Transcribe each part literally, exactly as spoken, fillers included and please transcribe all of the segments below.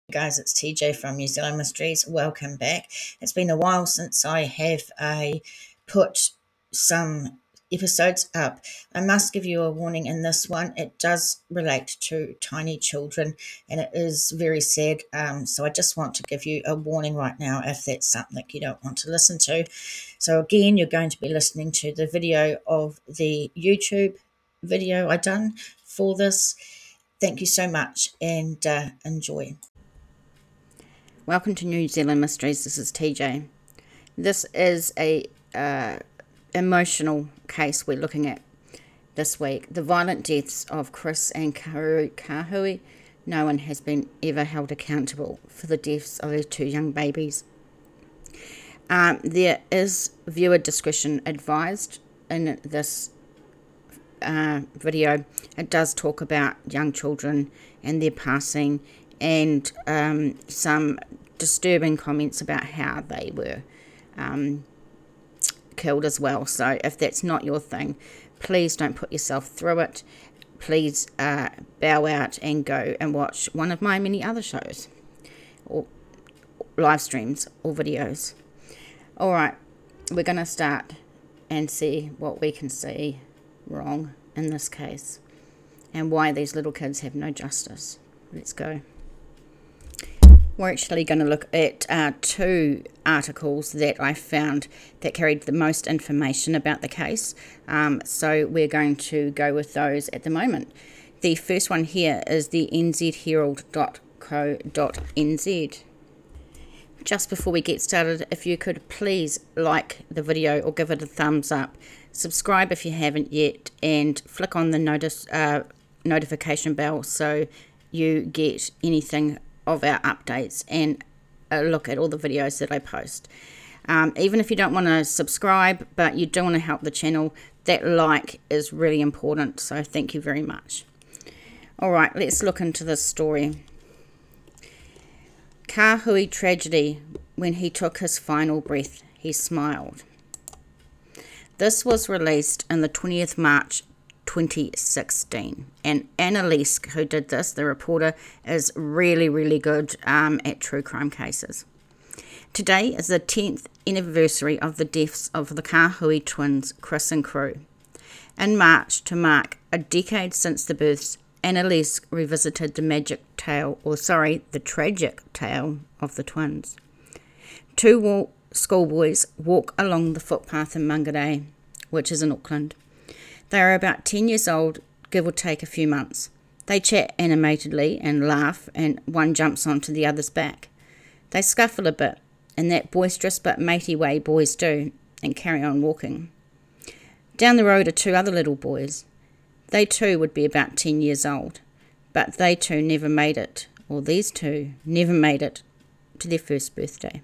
Guys, it's T J from New Zealand Mysteries. Welcome back. It's been a while since I have uh, put some episodes up. I must give you a warning in this one. It does relate to tiny children and it is very sad. Um, so I just want to give you a warning right now if that's something you don't want to listen to. So again, you're going to be listening to the video of the YouTube video I done for this. Thank you so much and uh, enjoy. Welcome to New Zealand Mysteries. This is T J. This is a uh, emotional case we're looking at this week. The violent deaths of Chris and Karu Kahui. No one has been ever held accountable for the deaths of their two young babies. Um, there is viewer discretion advised in this uh, video. It does talk about young children and their passing and um, some disturbing comments about how they were um, killed as well. So if that's not your thing, please don't put yourself through it. Please uh, bow out and go and watch one of my many other shows or live streams or videos. All right, we're going to start and see what we can see wrong in this case and why these little kids have no justice. Let's go. We're actually going to look at uh, two articles that I found that carried the most information about the case. Um, so we're going to go with those at the moment. The first one here is the n z herald dot co dot n z. Just before we get started, if you could please like the video or give it a thumbs up, subscribe if you haven't yet, and flick on the notice uh, notification bell so you get anything of our updates and a look at all the videos that I post. Um, even if you don't want to subscribe but you do want to help the channel, that like is really important, so thank you very much. Alright, let's look into this story. Kahui tragedy. When he took his final breath, he smiled. This was released on the twentieth of March twenty sixteen, and Annalise, who did this, the reporter, is really really good um, at true crime cases. Today is the tenth anniversary of the deaths of the Kahui twins, Chris and Karu. In March, to mark a decade since the births, Annalise revisited the magic tale, or sorry, the tragic tale of the twins. Two walk, schoolboys walk along the footpath in Mangere, which is in Auckland. They are about ten years old, give or take a few months. They chat animatedly and laugh, and one jumps onto the other's back. They scuffle a bit, in that boisterous but matey way boys do, and carry on walking. Down the road are two other little boys. They too would be about ten years old, but they too never made it, or these two never made it, to their first birthday.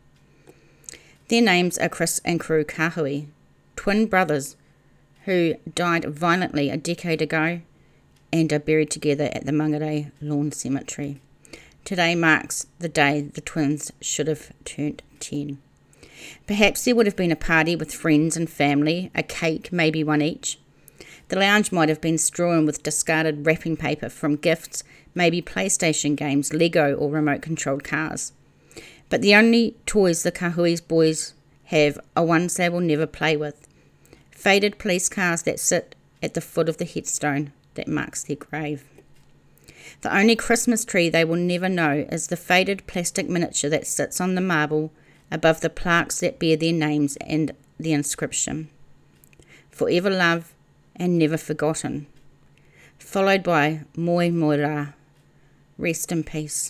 Their names are Chris and Karu Kahui, twin brothers, who died violently a decade ago and are buried together at the Mangere Lawn Cemetery. Today marks the day the twins should have turned ten. Perhaps there would have been a party with friends and family, a cake, maybe one each. The lounge might have been strewn with discarded wrapping paper from gifts, maybe PlayStation games, Lego or remote-controlled cars. But the only toys the Kahui's boys have are ones they will never play with. Faded police cars that sit at the foot of the headstone that marks their grave. The only Christmas tree they will never know is the faded plastic miniature that sits on the marble above the plaques that bear their names and the inscription, "Forever loved and never forgotten," followed by "Moi moi rā," rest in peace.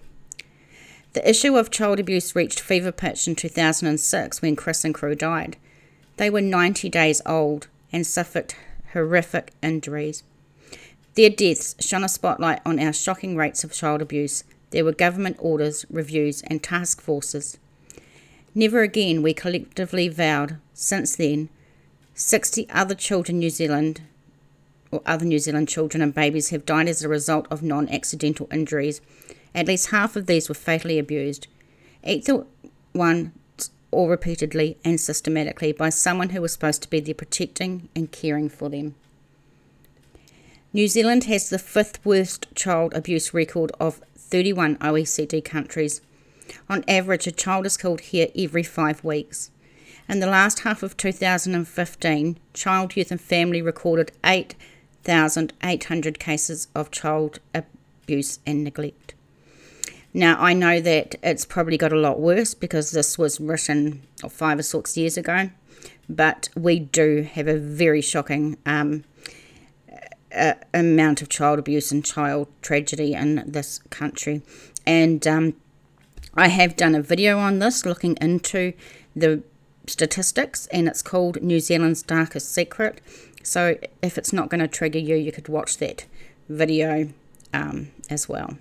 The issue of child abuse reached fever pitch in two thousand six when Chris and Karu died. They were ninety days old and suffered horrific injuries. Their deaths shone a spotlight on our shocking rates of child abuse. There were government orders, reviews and task forces. Never again, we collectively vowed. Since then, sixty other children in New Zealand, or other New Zealand children and babies have died as a result of non-accidental injuries. At least half of these were fatally abused, either one or repeatedly and systematically by someone who was supposed to be there protecting and caring for them. New Zealand has the fifth worst child abuse record of thirty-one O E C D countries. On average, a child is killed here every five weeks. In the last half of two thousand fifteen, Child, Youth and Family recorded eight thousand eight hundred cases of child abuse and neglect. Now, I know that it's probably got a lot worse because this was written five or six years ago, but we do have a very shocking um, uh, amount of child abuse and child tragedy in this country. And um, I have done a video on this looking into the statistics, and it's called New Zealand's Darkest Secret. So if it's not going to trigger you, you could watch that video um, as well.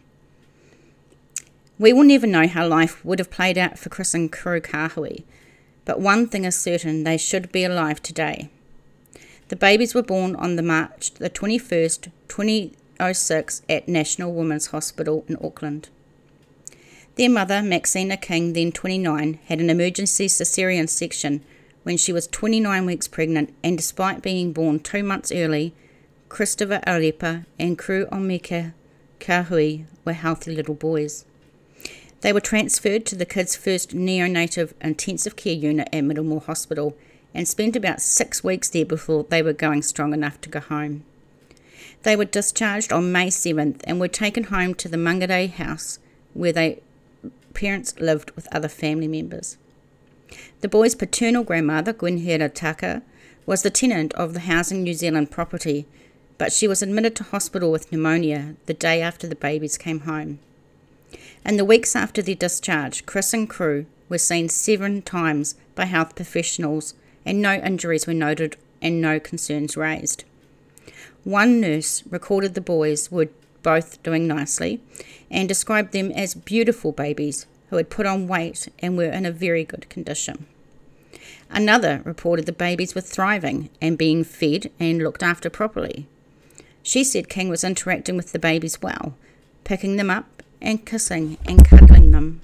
We will never know how life would have played out for Chris and Kuru Kahui, but one thing is certain, they should be alive today. The babies were born on the March the twenty-first, twenty oh six at National Women's Hospital in Auckland. Their mother, Maxina King, then twenty-nine, had an emergency caesarean section when she was twenty-nine weeks pregnant, and despite being born two months early, Christopher Alepa and Kuru Omeka Kahui were healthy little boys. They were transferred to the kids' first neonatal intensive care unit at Middlemore Hospital and spent about six weeks there before they were going strong enough to go home. They were discharged on May seventh and were taken home to the Mangere house where their parents lived with other family members. The boys' paternal grandmother, Gwenhera Taka, was the tenant of the Housing New Zealand property, but she was admitted to hospital with pneumonia the day after the babies came home. In the weeks after their discharge, Chris and Kuru were seen seven times by health professionals and no injuries were noted and no concerns raised. One nurse recorded the boys were both doing nicely and described them as beautiful babies who had put on weight and were in a very good condition. Another reported the babies were thriving and being fed and looked after properly. She said King was interacting with the babies well, picking them up and kissing and cuddling them.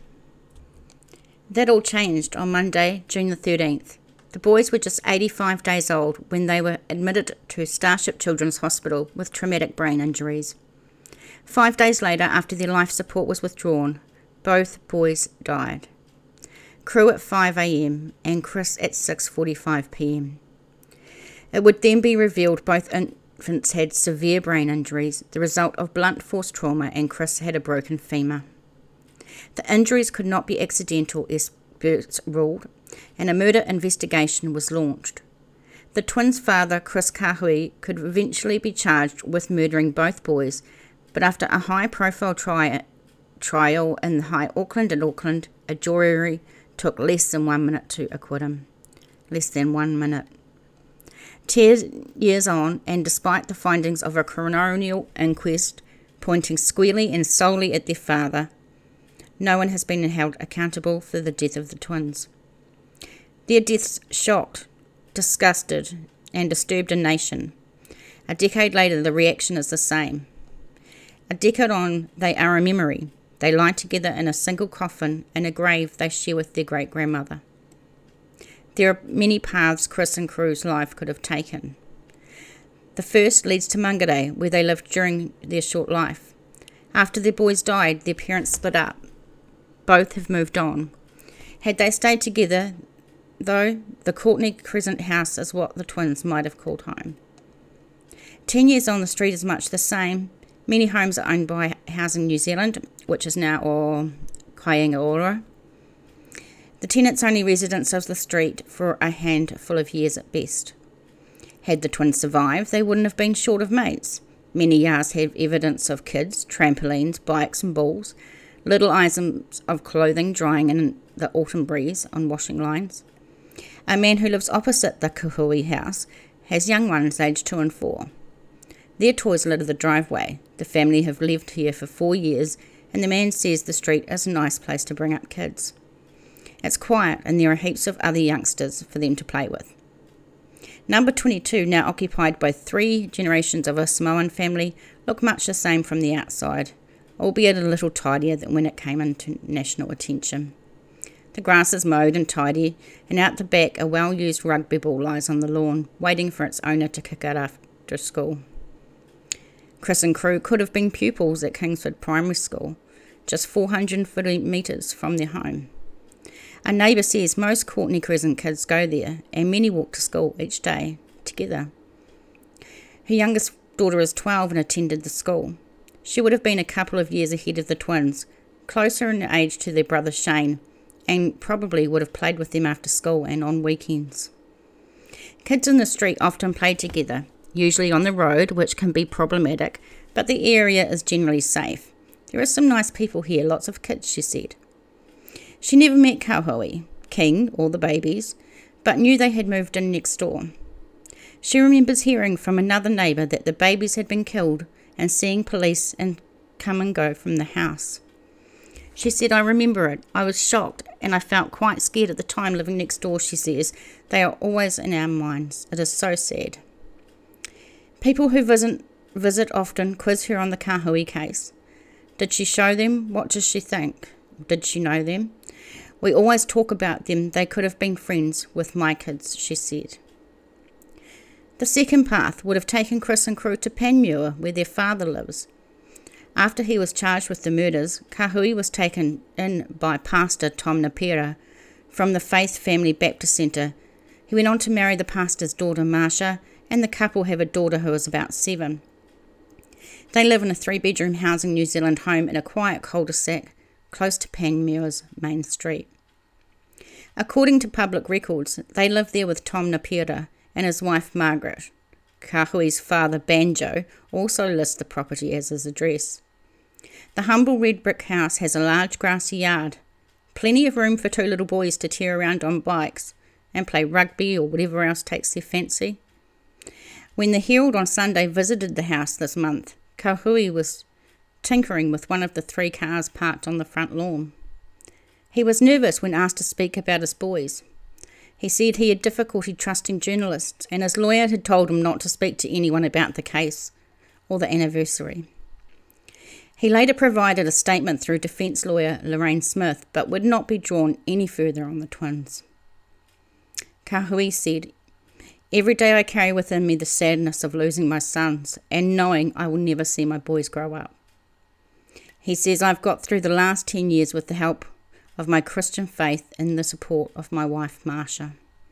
That all changed on Monday, June the thirteenth. The boys were just eighty-five days old when they were admitted to Starship Children's Hospital with traumatic brain injuries. Five days later, after their life support was withdrawn, both boys died. Kuru at five a m and Chris at six forty-five p m It would then be revealed both infants had severe brain injuries, the result of blunt force trauma, and Chris had a broken femur. The injuries could not be accidental, experts ruled, and a murder investigation was launched. The twins' father, Chris Kahui, could eventually be charged with murdering both boys, but after a high-profile tri- trial in High Auckland and Auckland, a jury took less than one minute to acquit him. Less than one minute. Ten years on, and despite the findings of a coronial inquest pointing squarely and solely at their father, no one has been held accountable for the death of the twins. Their deaths shocked, disgusted, and disturbed a nation. A decade later, the reaction is the same. A decade on, they are a memory. They lie together in a single coffin in a grave they share with their great-grandmother. There are many paths Chris and Kuru's life could have taken. The first leads to Mangere, where they lived during their short life. After their boys died, their parents split up. Both have moved on. Had they stayed together, though, the Courtney Crescent house is what the twins might have called home. Ten years on, the street is much the same. Many homes are owned by Housing New Zealand, which is now or Kaingaora. The tenants only residents of the street for a handful of years at best. Had the twins survived, they wouldn't have been short of mates. Many yards have evidence of kids, trampolines, bikes and balls, little items of clothing drying in the autumn breeze on washing lines. A man who lives opposite the Kahui house has young ones aged two and four. Their toys litter the driveway. The family have lived here for four years, and the man says the street is a nice place to bring up kids. It's quiet, and there are heaps of other youngsters for them to play with. Number twenty-two, now occupied by three generations of a Samoan family, look much the same from the outside, albeit a little tidier than when it came into national attention. The grass is mowed and tidy, and out the back a well-used rugby ball lies on the lawn, waiting for its owner to kick it after school. Chris and Crew could have been pupils at Kingsford Primary School, just four hundred fifty metres from their home. A neighbour says most Courtenay Crescent kids go there, and many walk to school each day together. Her youngest daughter is twelve and attended the school. She would have been a couple of years ahead of the twins, closer in age to their brother Shane, and probably would have played with them after school and on weekends. Kids in the street often play together, usually on the road, which can be problematic, but the area is generally safe. There are some nice people here, lots of kids, she said. She never met Kauhui, King, or the babies, but knew they had moved in next door. She remembers hearing from another neighbour that the babies had been killed and seeing police and come and go from the house. She said, I remember it. I was shocked and I felt quite scared at the time living next door, she says. They are always in our minds. It is so sad. People who visit, visit often quiz her on the Kauhui case. Did she show them? What does she think? Did she know them? We always talk about them. They could have been friends with my kids, she said. The second path would have taken Chris and Crew to Panmure, where their father lives. After he was charged with the murders, Kauhui was taken in by Pastor Tom Napira from the Faith Family Baptist Centre. He went on to marry the pastor's daughter, Marsha, and the couple have a daughter who is about seven. They live in a three-bedroom housing New Zealand home in a quiet cul-de-sac close to Panmure's main street. According to public records, they live there with Tom Napira and his wife Margaret. Kauhui's father, Banjo, also lists the property as his address. The humble red brick house has a large grassy yard, plenty of room for two little boys to tear around on bikes and play rugby or whatever else takes their fancy. When the Herald on Sunday visited the house this month, Kauhui was tinkering with one of the three cars parked on the front lawn. He was nervous when asked to speak about his boys. He said he had difficulty trusting journalists and his lawyer had told him not to speak to anyone about the case or the anniversary. He later provided a statement through defence lawyer Lorraine Smith, but would not be drawn any further on the twins. Kauhui said, Every day I carry within me the sadness of losing my sons and knowing I will never see my boys grow up. He says, I've got through the last ten years with the help of my Christian faith and the support of my wife, Marsha.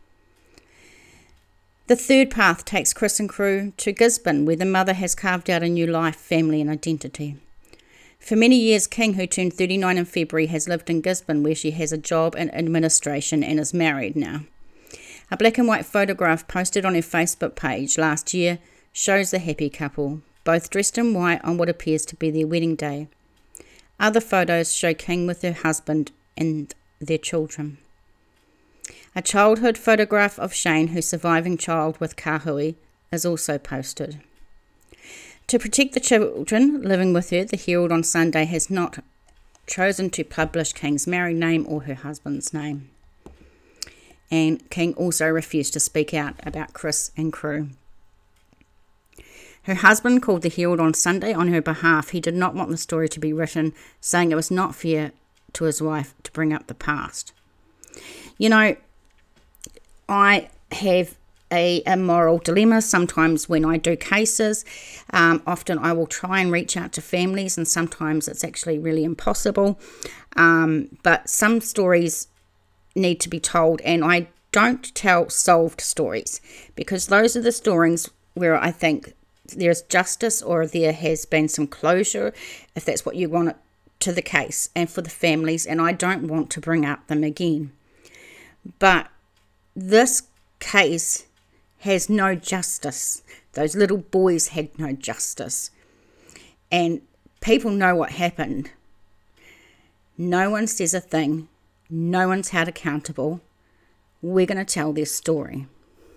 The third path takes Chris and Crew to Gisborne, where the mother has carved out a new life, family and identity. For many years, King, who turned thirty-nine in February, has lived in Gisborne, where she has a job in administration and is married now. A black and white photograph posted on her Facebook page last year shows the happy couple, both dressed in white on what appears to be their wedding day. Other photos show King with her husband and their children. A childhood photograph of Shane, her surviving child with Kauhui, is also posted. To protect the children living with her, the Herald on Sunday has not chosen to publish King's married name or her husband's name. And King also refused to speak out about Chris and Crew. Her husband called the Herald on Sunday on her behalf. He did not want the story to be written, saying it was not fair to his wife to bring up the past. You know, I have a, a moral dilemma sometimes when I do cases. Um, often I will try and reach out to families, and sometimes it's actually really impossible. Um, but some stories need to be told, and I don't tell solved stories, because those are the stories where I think there's justice or there has been some closure, if that's what you want, to the case and for the families, and I don't want to bring up them again. But this case has no justice. Those little boys had no justice. And people know what happened. No one says a thing. No one's held accountable. We're going to tell their story.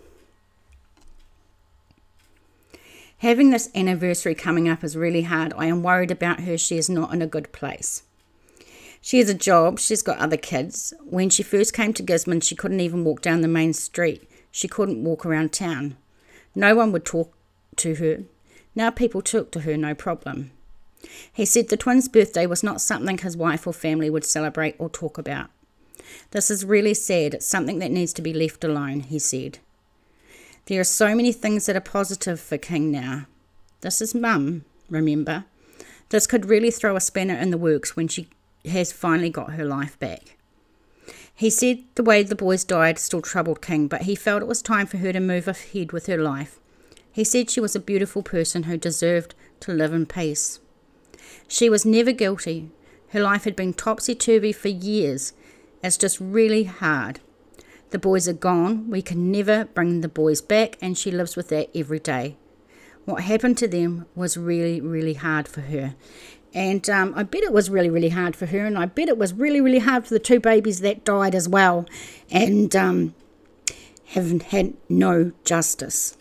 Having this anniversary coming up is really hard. I am worried about her. She is not in a good place. She has a job. She's got other kids. When she first came to Gisborne, she couldn't even walk down the main street. She couldn't walk around town. No one would talk to her. Now people talk to her, no problem. He said the twins' birthday was not something his wife or family would celebrate or talk about. This is really sad. It's something that needs to be left alone, he said. There are so many things that are positive for King now. This is Mum, remember. This could really throw a spanner in the works when she has finally got her life back. He said the way the boys died still troubled King, but he felt it was time for her to move ahead with her life. He said she was a beautiful person who deserved to live in peace. She was never guilty. Her life had been topsy-turvy for years. It's just really hard. The boys are gone. We can never bring the boys back, and she lives with that every day. What happened to them was really, really hard for her. And um, I bet it was really, really hard for her, and I bet it was really, really hard for the two babies that died as well, and um, haven't had no justice.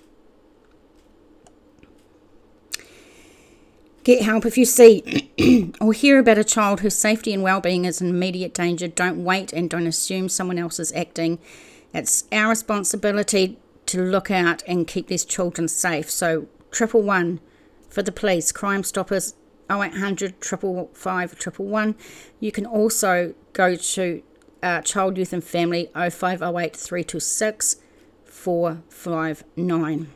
Get help if you see or hear about a child whose safety and well-being is in immediate danger. Don't wait and don't assume someone else is acting. It's our responsibility to look out and keep these children safe. So triple one for the police, Crime Stoppers, oh eight hundred, triple five, triple one. You can also go to uh, Child, Youth and Family, oh five oh eight, three two six, four five nine.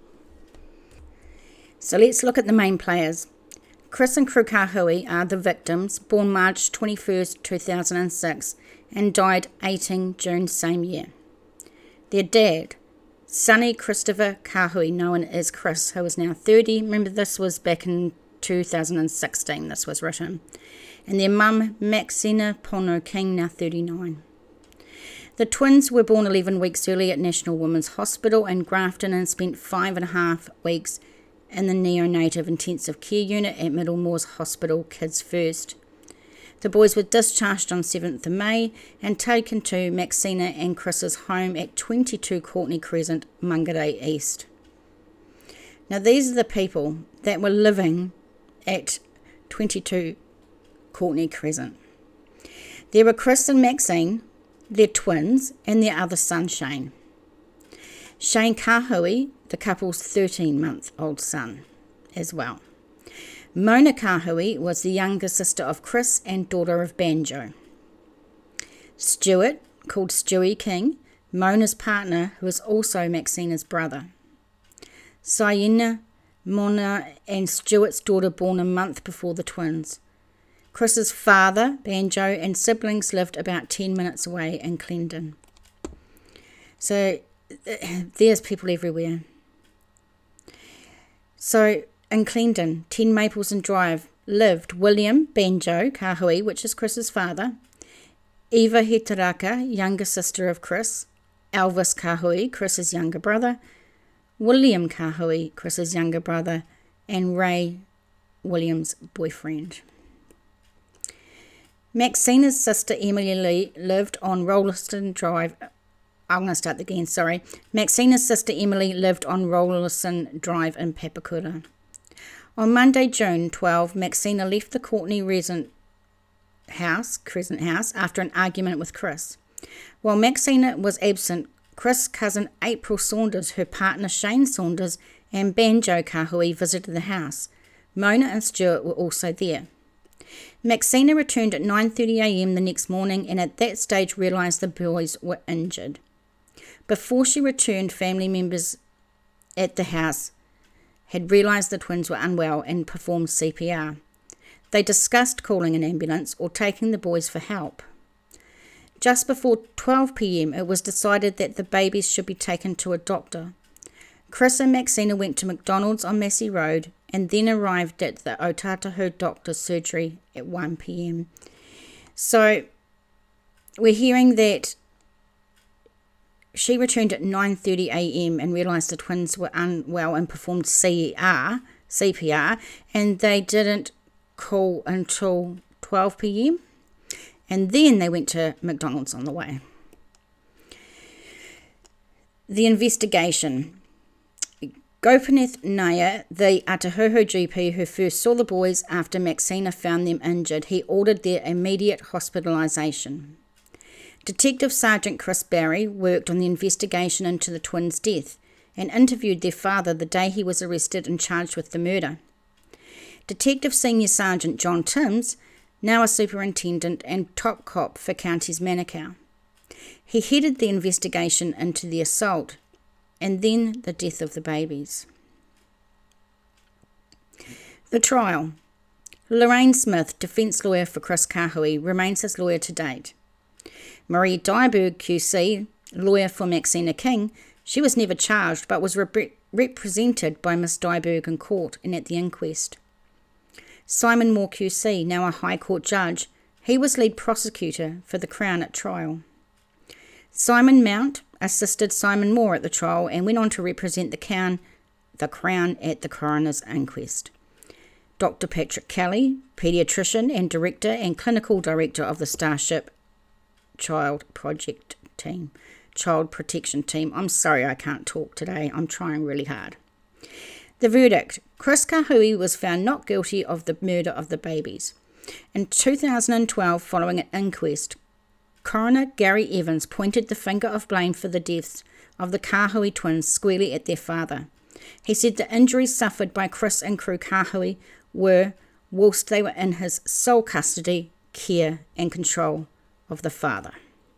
So let's look at the main players. Chris and Crew Kahui are the victims, born March twenty-first, two thousand six, and died eighteenth June same year. Their dad, Sonny Christopher Kahui, known as Chris, who is now thirty. Remember, this was back in two thousand sixteen, this was written. And their mum, Maxina Pono King, now thirty-nine. The twins were born eleven weeks early at National Women's Hospital in Grafton and spent five and a half weeks in the neonatal intensive care unit at Middlemore's Hospital Kids First. The boys were discharged on seventh of May and taken to Maxina and Chris's home at twenty-two Courtney Crescent, Mungaray East. Now these are the people that were living at twenty-two Courtney Crescent. There were Chris and Maxine, their twins, and their other son Shane. Shane Kahui, the couple's thirteen-month-old son, as well. Mona Kahui was the younger sister of Chris and daughter of Banjo. Stuart, called Stewie King, Mona's partner, who is also Maxina's brother. Sienna, Mona and Stuart's daughter, born a month before the twins. Chris's father, Banjo, and siblings lived about ten minutes away in Clendon. So there's people everywhere. So in Clendon, ten Mapleson Drive, lived William Banjo Kahui, which is Chris's father, Eva Hetaraka, younger sister of Chris, Elvis Kahui, Chris's younger brother, William Kahui, Chris's younger brother, and Ray, William's boyfriend. Maxina's sister Emily Lee lived on Rolliston Drive. I'm going to start again, sorry. Maxina's sister Emily lived on Rolliston Drive in Papakura. On Monday, June twelfth, Maxina left the Courtney Crescent house, Crescent house after an argument with Chris. While Maxina was absent, Chris' cousin April Saunders, her partner Shane Saunders, and Banjo Kahui visited the house. Mona and Stuart were also there. Maxina returned at nine thirty a m the next morning and at that stage realised the boys were injured. Before she returned, family members at the house had realised the twins were unwell and performed C P R. They discussed calling an ambulance or taking the boys for help. Just before twelve p m it was decided that the babies should be taken to a doctor. Chris and Maxina went to McDonald's on Massey Road and then arrived at the Otatahu doctor's surgery at one p m So we're hearing that she returned at nine thirty a m and realised the twins were unwell and performed C P R, and they didn't call until twelve p m and then they went to McDonald's on the way. The investigation. Gopinath Nair, the Atahoho G P who first saw the boys after Maxina found them injured, he ordered their immediate hospitalisation. Detective Sergeant Chris Barry worked on the investigation into the twins' death and interviewed their father the day he was arrested and charged with the murder. Detective Senior Sergeant John Timms, now a superintendent and top cop for Counties Manukau. He headed the investigation into the assault and then the death of the babies. The trial. Lorraine Smith, defence lawyer for Chris Kahui, remains his lawyer to date. Marie Dyberg, Q C, lawyer for Maxina King, she was never charged but was rep- represented by Miss Dyberg in court and at the inquest. Simon Moore, Q C, now a High Court judge, he was lead prosecutor for the Crown at trial. Simon Mount assisted Simon Moore at the trial and went on to represent the Crown, the Crown at the coroner's inquest. Doctor Patrick Kelly, paediatrician and director and clinical director of the Starship Child Project Team, Child Protection Team. I'm sorry I can't talk today. I'm trying really hard. The verdict. Chris Kahui was found not guilty of the murder of the babies. In two thousand twelve, following an inquest, Coroner Gary Evans pointed the finger of blame for the deaths of the Kahui twins squarely at their father. He said the injuries suffered by Chris and Crew Kahui were whilst they were in his sole custody, care and control of the father.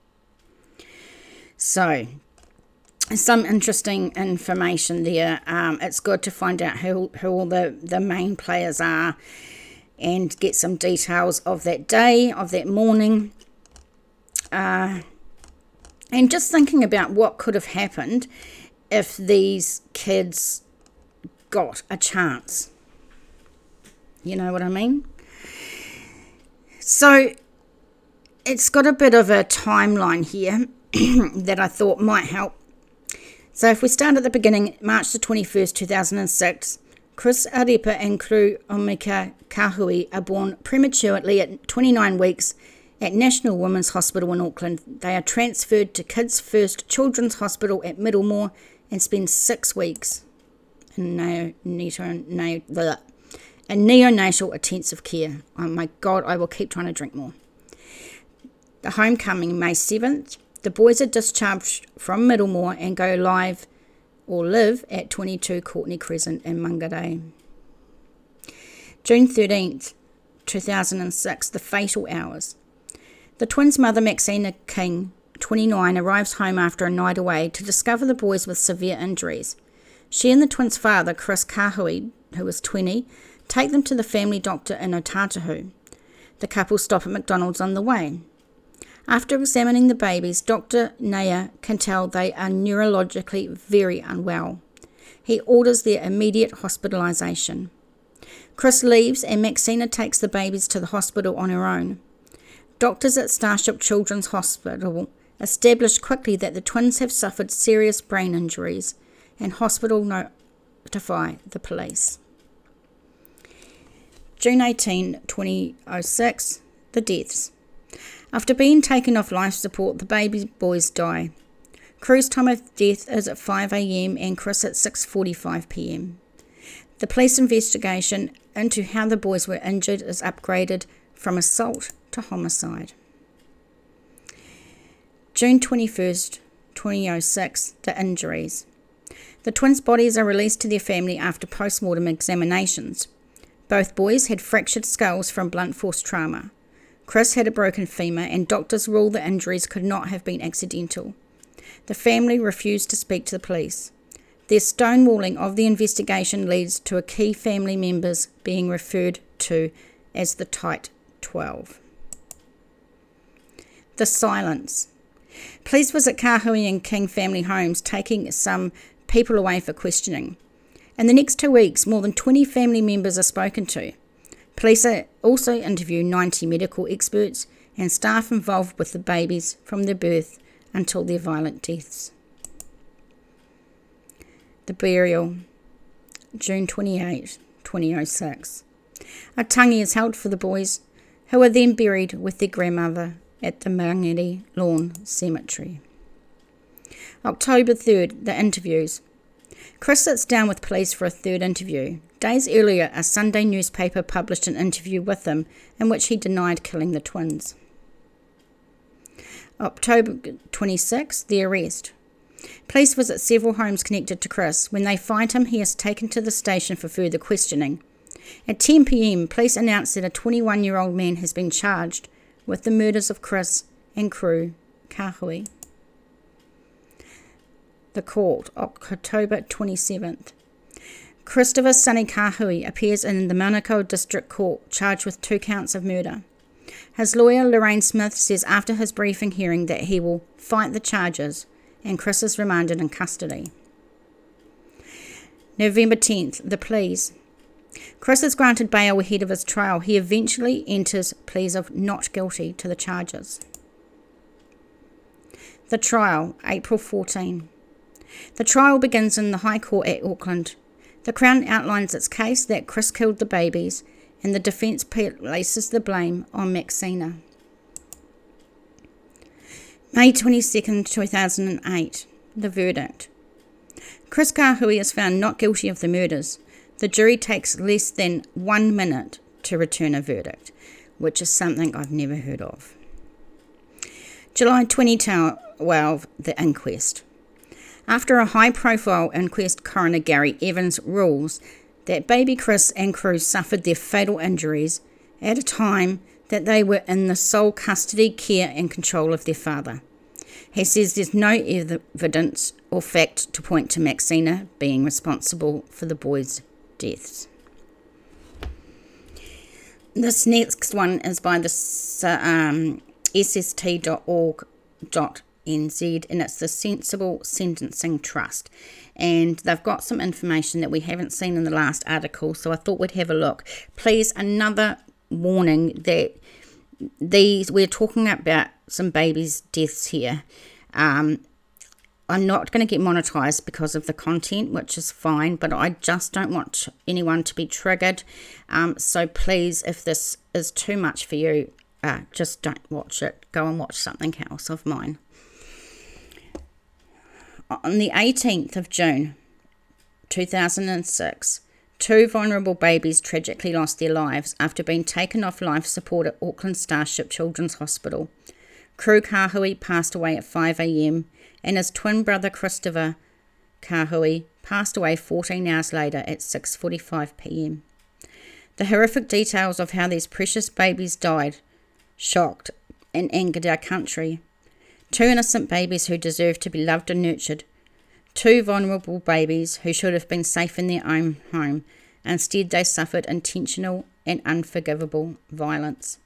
So, some interesting information there. Um, it's good to find out who, who all the, the main players are and get some details of that day, of that morning. Uh, and just thinking about what could have happened if these kids got a chance. You know what I mean? So it's got a bit of a timeline here that I thought might help. So if we start at the beginning, March the twenty-first, two thousand six, Chris Arepa and Crew Omika Kahui are born prematurely at twenty-nine weeks at National Women's Hospital in Auckland. They are transferred to Kids First Children's Hospital at Middlemore and spend six weeks in neonatal, in neonatal intensive care. Oh my God, I will keep trying to drink more. The homecoming, May seventh. The boys are discharged from Middlemore and go live or live at twenty-two Courtney Crescent in Mangere. June thirteenth, two thousand six, the fatal hours. The twins' mother, Maxina King, twenty-nine, arrives home after a night away to discover the boys with severe injuries. She and the twins' father, Chris Kahui, who was twenty, take them to the family doctor in Otatahu. The couple stop at McDonald's on the way. After examining the babies, Doctor Naya can tell they are neurologically very unwell. He orders their immediate hospitalisation. Chris leaves and Maxina takes the babies to the hospital on her own. Doctors at Starship Children's Hospital established quickly that the twins have suffered serious brain injuries and hospital notify the police. June eighteenth, twenty oh six, the deaths. After being taken off life support, the baby boys die. Crew's time of death is at five a.m. and Chris at six forty-five p.m. The police investigation into how the boys were injured is upgraded from assault to homicide. June twenty-first, twenty oh six, the injuries. The twins' bodies are released to their family after post-mortem examinations. Both boys had fractured skulls from blunt force trauma. Chris had a broken femur and doctors ruled the injuries could not have been accidental. The family refused to speak to the police. Their stonewalling of the investigation leads to a key family members being referred to as the Tight twelve. The silence. Police visit Kahui and King family homes, taking some people away for questioning. In the next two weeks, more than twenty family members are spoken to. Police also interview ninety medical experts and staff involved with the babies from their birth until their violent deaths. The burial, June twenty-eighth, twenty oh six. A tangi is held for the boys, who are then buried with their grandmother at the Mangere Lawn Cemetery. October third, the interviews. Chris sits down with police for a third interview. Days earlier, a Sunday newspaper published an interview with him in which he denied killing the twins. October twenty-sixth, the arrest. Police visit several homes connected to Chris. When they find him, he is taken to the station for further questioning. At ten p.m, police announce that a twenty-one-year-old man has been charged with the murders of Chris and Crew Kahui. The court, October twenty-seventh. Christopher Sonny Kahui appears in the Manukau District Court charged with two counts of murder. His lawyer, Lorraine Smith, says after his briefing hearing that he will fight the charges and Chris is remanded in custody. November tenth, the pleas. Chris is granted bail ahead of his trial. He eventually enters pleas of not guilty to the charges. The trial, April fourteenth. The trial begins in the High Court at Auckland. The Crown outlines its case that Chris killed the babies, and the defence places the blame on Maxina. May twenty-second, two thousand eight. The verdict. Chris Kahui is found not guilty of the murders. The jury takes less than one minute to return a verdict, which is something I've never heard of. July twenty twelve, the inquest. After a high-profile inquest, coroner Gary Evans rules that baby Chris and Crew suffered their fatal injuries at a time that they were in the sole custody, care and control of their father. He says there's no evidence or fact to point to Maxina being responsible for the boys' deaths. This next one is by the um, S S T dot org dot N Z, and it's the Sensible Sentencing Trust, and they've got some information that we haven't seen in the last article, so I thought we'd have a look. Please, another warning that these we're talking about some babies' deaths here. um, I'm not going to get monetized because of the content, which is fine, but I just don't want anyone to be triggered, um, so please, if this is too much for you, uh, just don't watch it. Go and watch something else of mine. On the eighteenth of June two thousand six, two vulnerable babies tragically lost their lives after being taken off life support at Auckland Starship Children's Hospital. Crew Kahui passed away at five a.m. and his twin brother Christopher Kahui passed away fourteen hours later at six forty-five p.m. The horrific details of how these precious babies died shocked and angered our country. Two innocent babies who deserved to be loved and nurtured. Two vulnerable babies who should have been safe in their own home. Instead, they suffered intentional and unforgivable violence.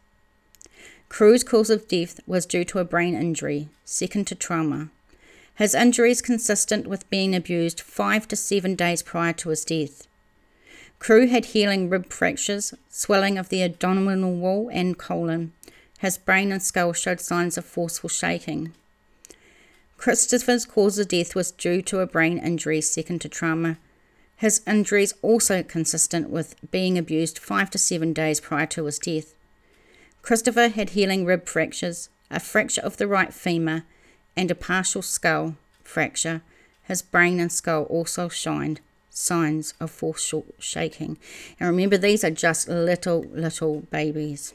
Crew's cause of death was due to a brain injury, second to trauma. His injuries consistent with being abused five to seven days prior to his death. Crew had healing rib fractures, swelling of the abdominal wall and colon. His brain and skull showed signs of forceful shaking. Christopher's cause of death was due to a brain injury second to trauma. His injuries also consistent with being abused five to seven days prior to his death. Christopher had healing rib fractures, a fracture of the right femur, and a partial skull fracture. His brain and skull also showed signs of forceful shaking. And remember, these are just little, little babies.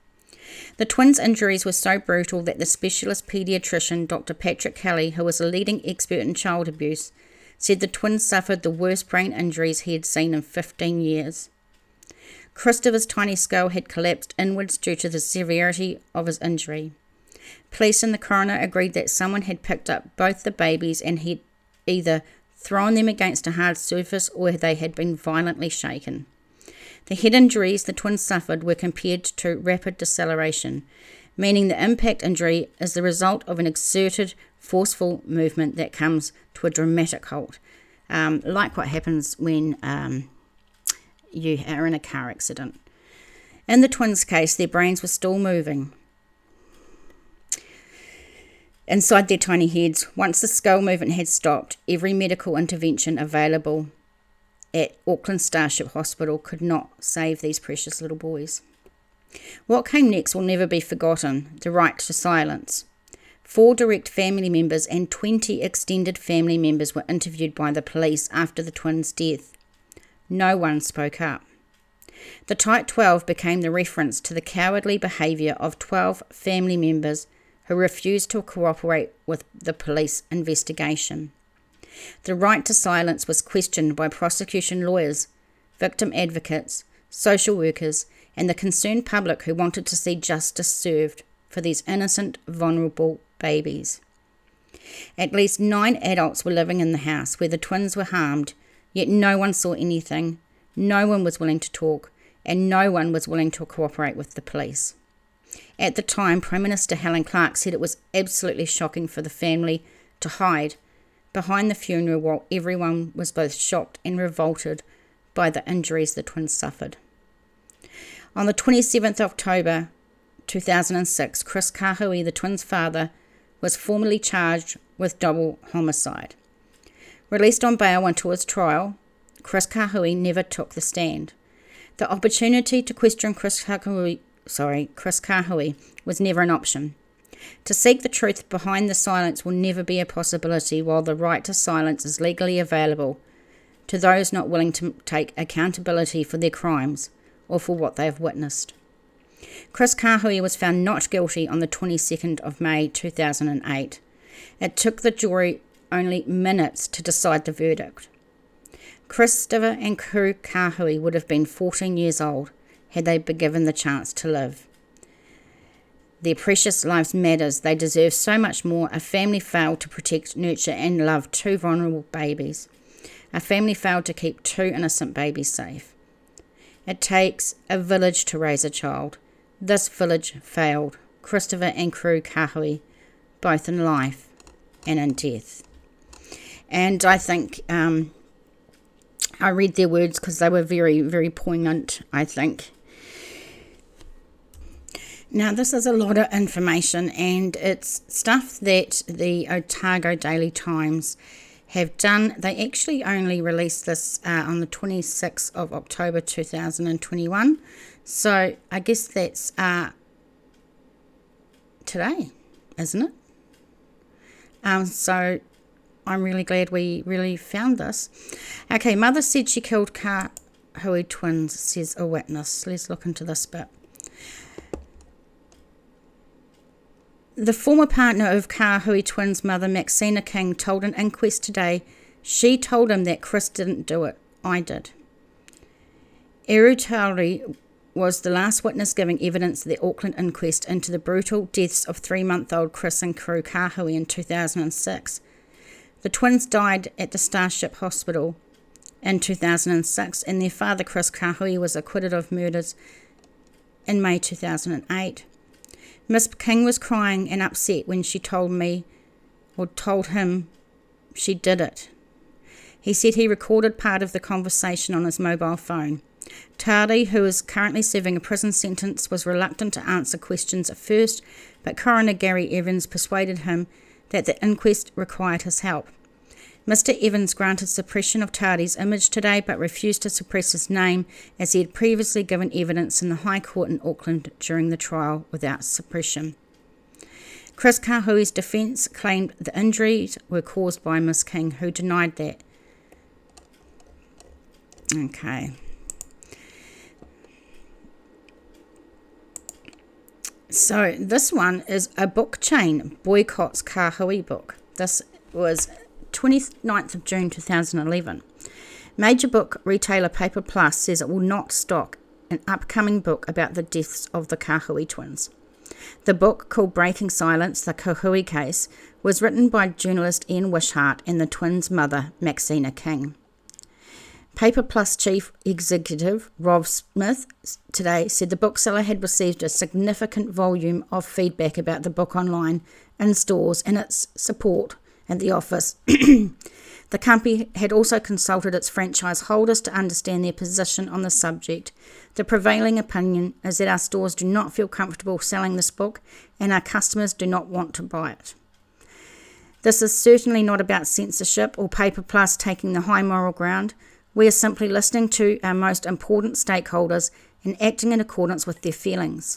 The twins' injuries were so brutal that the specialist paediatrician, Doctor Patrick Kelly, who was a leading expert in child abuse, said the twins suffered the worst brain injuries he had seen in fifteen years. Christopher's tiny skull had collapsed inwards due to the severity of his injury. Police and the coroner agreed that someone had picked up both the babies and had either thrown them against a hard surface or they had been violently shaken. The head injuries the twins suffered were compared to rapid deceleration, meaning the impact injury is the result of an exerted, forceful movement that comes to a dramatic halt, um, like what happens when um, you are in a car accident. In the twins' case, their brains were still moving inside their tiny heads. Once the skull movement had stopped, every medical intervention available at Auckland Starship Hospital could not save these precious little boys. What came next will never be forgotten: the right to silence. Four direct family members and twenty extended family members were interviewed by the police after the twins' death. No one spoke up. The Tight twelve became the reference to the cowardly behaviour of twelve family members who refused to cooperate with the police investigation. The right to silence was questioned by prosecution lawyers, victim advocates, social workers, and the concerned public who wanted to see justice served for these innocent, vulnerable babies. At least nine adults were living in the house where the twins were harmed, Yet no one saw anything, no one was willing to talk, and no one was willing to cooperate with the police. At the time, Prime Minister Helen Clark said it was absolutely shocking for the family to hide behind the funeral while everyone was both shocked and revolted by the injuries the twins suffered. On the twenty-seventh of October two thousand six, Chris Kahui, the twins' father, was formally charged with double homicide. Released on bail until his trial, Chris Kahui never took the stand. The opportunity to question Chris Kahui, sorry, Chris Kahui was never an option. To seek the truth behind the silence will never be a possibility, while the right to silence is legally available to those not willing to take accountability for their crimes or for what they have witnessed. Chris Kahui was found not guilty on the twenty-second of May two thousand eight. It took the jury only minutes to decide the verdict. Christopher and Kuru Kahui would have been fourteen years old had they been given the chance to live. Their precious lives matters. They deserve so much more. A family failed to protect, nurture and love two vulnerable babies. A family failed to keep two innocent babies safe. It takes a village to raise a child. This village failed. Christopher and Kuru Kahui, both in life and in death. And I think um, I read their words because they were very, very poignant, I think. Now, this is a lot of information, and it's stuff that the Otago Daily Times have done. They actually only released this uh, on the twenty-sixth of October two thousand twenty-one. So I guess that's uh, today, isn't it? Um, so I'm really glad we really found this. Okay, mother said she killed Kahui twins, says a witness. Let's look into this bit. The former partner of Kahui twins' mother, Maxina King, told an inquest today she told him that Chris didn't do it. I did. Eru Tauri was the last witness giving evidence at the Auckland inquest into the brutal deaths of three-month-old Chris and Kuru Kahui in two thousand six. The twins died at the Starship Hospital in two thousand six, and their father, Chris Kahui, was acquitted of murders in May two thousand eight. Miss King was crying and upset when she told me, or told him, she did it. He said he recorded part of the conversation on his mobile phone. Tardy, who is currently serving a prison sentence, was reluctant to answer questions at first, but Coroner Gary Evans persuaded him that the inquest required his help. Mister Evans granted suppression of Tardy's image today, but refused to suppress his name, as he had previously given evidence in the High Court in Auckland during the trial without suppression. Chris Kahui's defence claimed the injuries were caused by Miss King, who denied that. Okay. So this one is a book chain boycotts Kahui book. This was twenty-ninth of June two thousand eleven. Major book retailer Paper Plus says it will not stock an upcoming book about the deaths of the Kahui twins. The book, called Breaking Silence, The Kahui Case, was written by journalist Ian Wishart and the twins' mother, Maxina King. Paper Plus chief executive Rob Smith today said the bookseller had received a significant volume of feedback about the book online, in stores, and its support at the office. The company had also consulted its franchise holders to understand their position on the subject. The prevailing opinion is that our stores do not feel comfortable selling this book, and our customers do not want to buy it. This is certainly not about censorship or Paper Plus taking the high moral ground. We are simply listening to our most important stakeholders and acting in accordance with their feelings.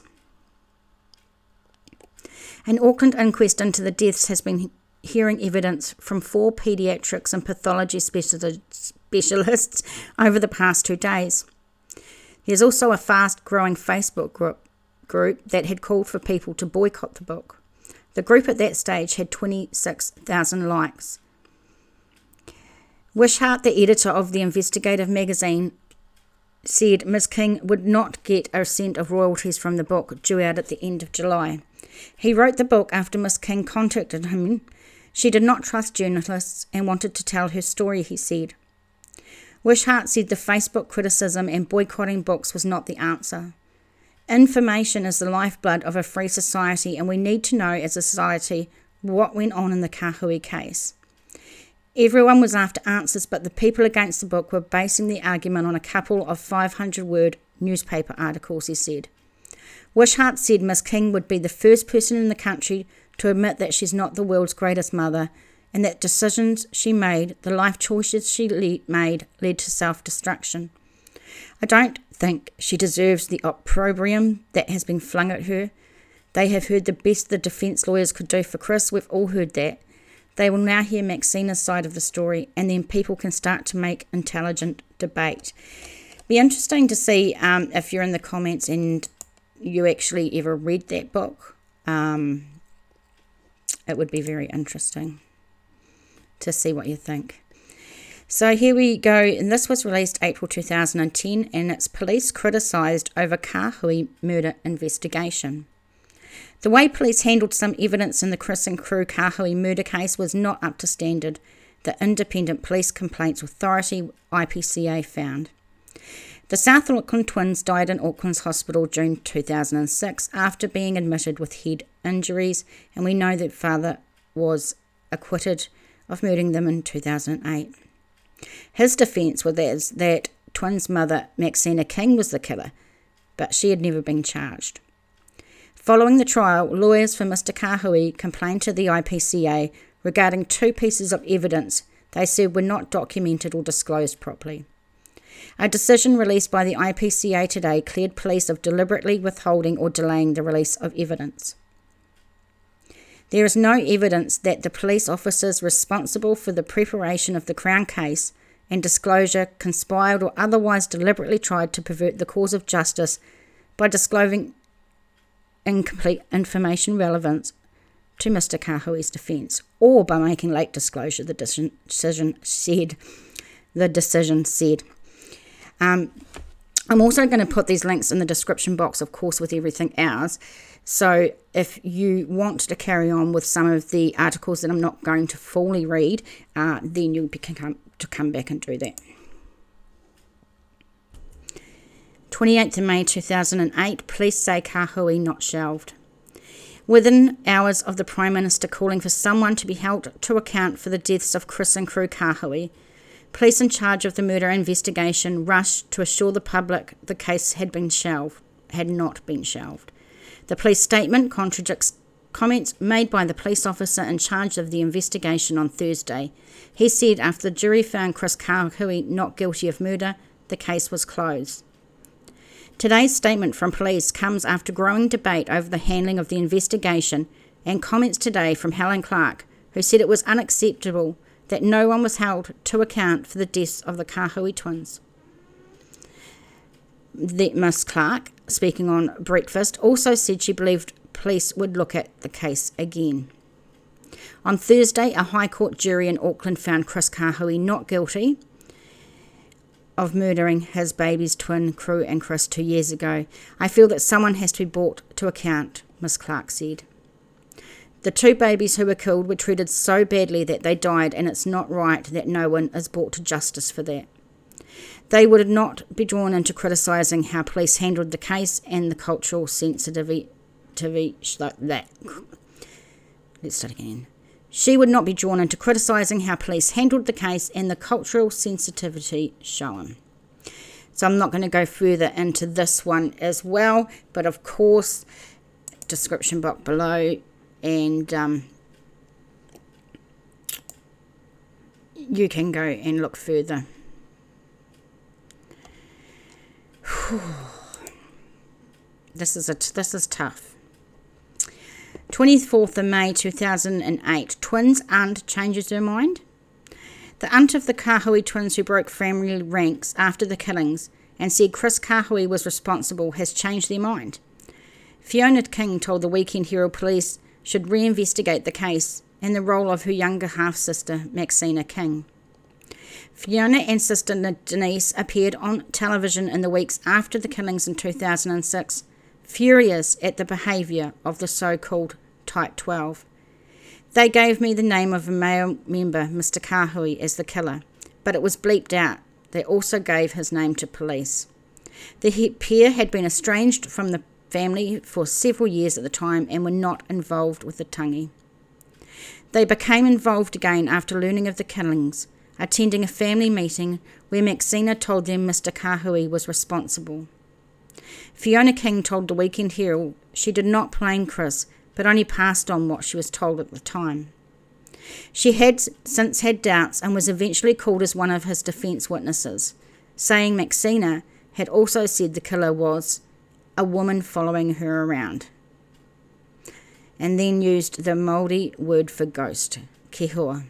An Auckland inquest into the deaths has been hearing evidence from four paediatrics and pathology specialists over the past two days. There's also a fast-growing Facebook group, group that had called for people to boycott the book. The group at that stage had twenty-six thousand likes. Wishart, the editor of the investigative magazine, said Miss King would not get a cent of royalties from the book due out at the end of July. He wrote the book after Miss King contacted him. She did not trust journalists and wanted to tell her story, he said. Wishart said the Facebook criticism and boycotting books was not the answer. Information is the lifeblood of a free society, and we need to know as a society what went on in the Kāhui case. Everyone was after answers, but the people against the book were basing the argument on a couple of five hundred word newspaper articles, he said. Wishart said Miss King would be the first person in the country to admit that she's not the world's greatest mother, and that decisions she made, the life choices she le- made, led to self-destruction. I don't think she deserves the opprobrium that has been flung at her. They have heard the best the defence lawyers could do for Chris. We've all heard that. They will now hear Maxina's side of the story, and then people can start to make intelligent debate. Be interesting to see um, if you're in the comments and you actually ever read that book. Um, it would be very interesting to see what you think. So here we go, and this was released April two thousand ten, and it's police criticised over Kāhui murder investigation. The way police handled some evidence in the Chris and Crew Kāhui murder case was not up to standard, the Independent Police Complaints Authority, I P C A, found. The South Auckland twins died in Auckland's hospital June two thousand six after being admitted with head injuries, and we know that father was acquitted of murdering them in two thousand eight. His defence was that twins' mother, Maxina King, was the killer, but she had never been charged. Following the trial, lawyers for Mister Kāhui complained to the I P C A regarding two pieces of evidence they said were not documented or disclosed properly. A decision released by the I P C A today cleared police of deliberately withholding or delaying the release of evidence. There is no evidence that the police officers responsible for the preparation of the Crown case and disclosure conspired or otherwise deliberately tried to pervert the cause of justice by disclosing incomplete information relevant to Mister Kāhui's defence, or by making late disclosure, the decision said. The decision said. Um, I'm also going to put these links in the description box, of course, with everything else. So if you want to carry on with some of the articles that I'm not going to fully read, uh, then you'll be come, to come back and do that. twenty-eighth of May two thousand eight, police say Kāhui not shelved. Within hours of the Prime Minister calling for someone to be held to account for the deaths of Chris and Crew Kāhui, police in charge of the murder investigation rushed to assure the public the case had been shelved, had not been shelved. The police statement contradicts comments made by the police officer in charge of the investigation on Thursday. He said after the jury found Chris Kāhui not guilty of murder, the case was closed. Today's statement from police comes after growing debate over the handling of the investigation and comments today from Helen Clark, who said it was unacceptable that no one was held to account for the deaths of the Kāhui twins. The, Miss Clark, speaking on Breakfast, also said she believed police would look at the case again. On Thursday, a High Court jury in Auckland found Chris Kāhui not guilty of murdering his baby's twin, Crew and Chris, two years ago. I feel that someone has to be brought to account, Miss Clark said. The two babies who were killed were treated so badly that they died, and it's not right that no one is brought to justice for that. They would not be drawn into criticising how police handled the case and the cultural sensitivity that. Let's start again. She would not be drawn into criticising how police handled the case and the cultural sensitivity shown. So I'm not going to go further into this one as well, but of course, description box below, and um, you can go and look further. This is a this is tough. twenty-fourth of May two thousand eight, twins aunt changes her mind. The aunt of the Kāhui twins who broke family ranks after the killings and said Chris Kāhui was responsible has changed their mind. Fiona King told the Weekend Herald police should reinvestigate the case and the role of her younger half-sister, Maxina King. Fiona and sister Denise appeared on television in the weeks after the killings in two thousand six, furious at the behaviour of the so-called Type twelve. They gave me the name of a male member, Mister Kāhui, as the killer, but it was bleeped out. They also gave his name to police. The pair had been estranged from the family for several years at the time and were not involved with the tangi. They became involved again after learning of the killings, attending a family meeting where Maxina told them Mister Kahui was responsible. Fiona King told the Weekend Herald she did not blame Chris, but only passed on what she was told at the time. She had since had doubts and was eventually called as one of his defence witnesses, saying Maxina had also said the killer was a woman following her around, and then used the Māori word for ghost, kehua.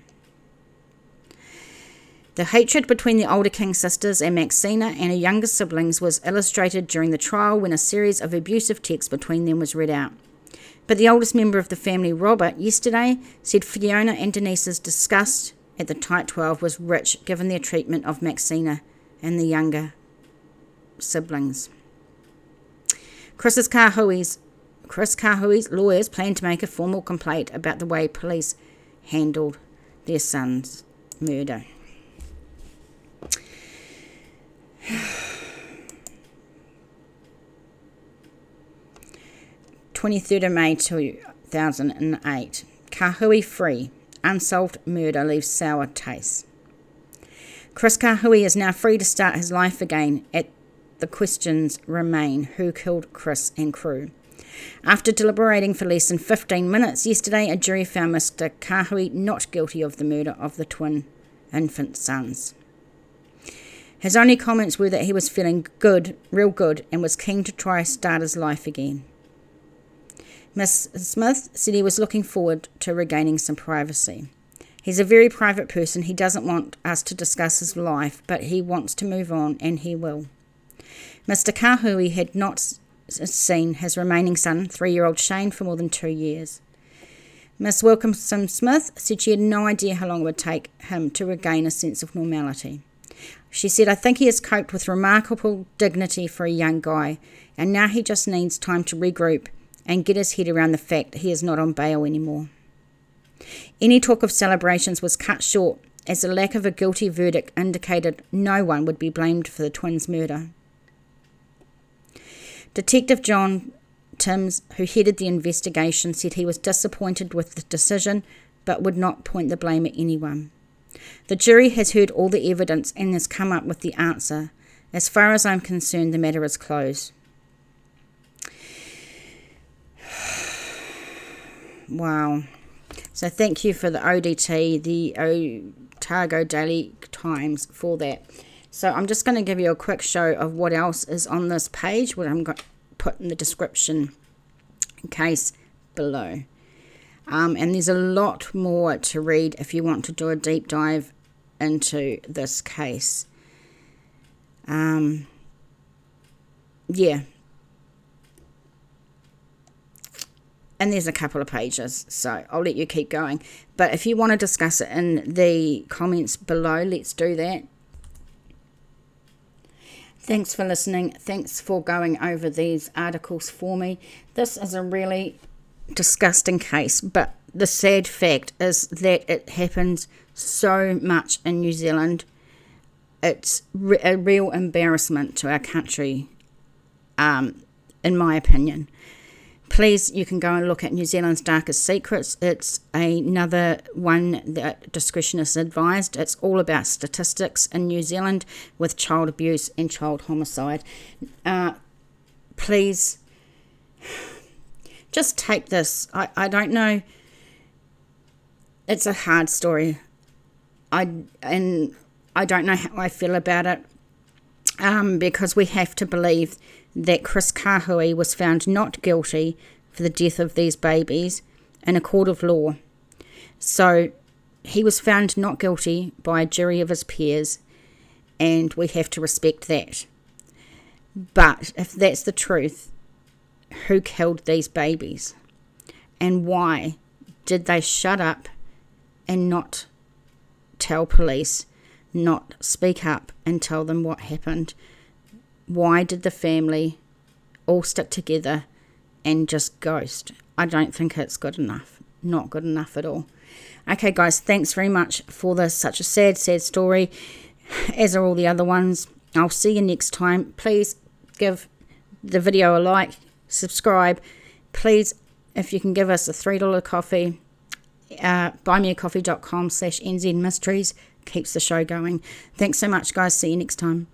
The hatred between the older King sisters and Maxina and her younger siblings was illustrated during the trial when a series of abusive texts between them was read out. But the oldest member of the family, Robert, yesterday said Fiona and Denise's disgust at the Tight twelve was rich given their treatment of Maxina and the younger siblings. Chris's Kahui's, Chris Kahui's lawyers plan to make a formal complaint about the way police handled their son's murder. twenty-third of May two thousand eight. Kahui free. Unsolved murder leaves sour taste. Chris Kahui is now free to start his life again. At the questions remain: who killed Chris and crew? After deliberating for less than fifteen minutes yesterday, a jury found Mister Kahui not guilty of the murder of the twin infant sons. His only comments were that he was feeling good, real good, and was keen to try start his life again. Miss Smith said he was looking forward to regaining some privacy. He's a very private person. He doesn't want us to discuss his life, but he wants to move on, and he will. Mister Kahui had not seen his remaining son, three-year-old Shane, for more than two years. Miss Wilkinson Smith said she had no idea how long it would take him to regain a sense of normality. She said, I think he has coped with remarkable dignity for a young guy, and now he just needs time to regroup and get his head around the fact he is not on bail anymore. Any talk of celebrations was cut short, as the lack of a guilty verdict indicated no one would be blamed for the twins' murder. Detective John Timms, who headed the investigation, said he was disappointed with the decision, but would not point the blame at anyone. The jury has heard all the evidence and has come up with the answer. As far as I'm concerned, the matter is closed. Wow. So thank you for the O D T, the Otago Daily Times, for that. So I'm just going to give you a quick show of what else is on this page, what I'm going to put in the description case below. Um, and there's a lot more to read if you want to do a deep dive into this case. Um, yeah. And there's a couple of pages, so I'll let you keep going. But if you want to discuss it in the comments below, let's do that. Thanks for listening. Thanks for going over these articles for me. This is a really disgusting case, but the sad fact is that it happens so much in New Zealand. It's re- a real embarrassment to our country, um, in my opinion. Please, you can go and look at New Zealand's Darkest Secrets. It's another one that discretion is advised. It's all about statistics in New Zealand with child abuse and child homicide. Uh, please, just take this. I, I don't know. It's a hard story. I and I don't know how I feel about it. Um, because we have to believe that Chris Kahui was found not guilty for the death of these babies in a court of law. So he was found not guilty by a jury of his peers, and we have to respect that. But if that's the truth, who killed these babies? And why did they shut up and not tell police, not speak up and tell them what happened? Why did the family all stick together and just ghost? I don't think it's good enough. Not good enough at all. Okay, guys, thanks very much for this. Such a sad, sad story. as are all the other ones. I'll see you next time. Please give the video a like, subscribe. Please, if you can give us a three dollar coffee, uh, buymeacoffee.com slash NZ Mysteries keeps the show going. Thanks so much, guys. See you next time.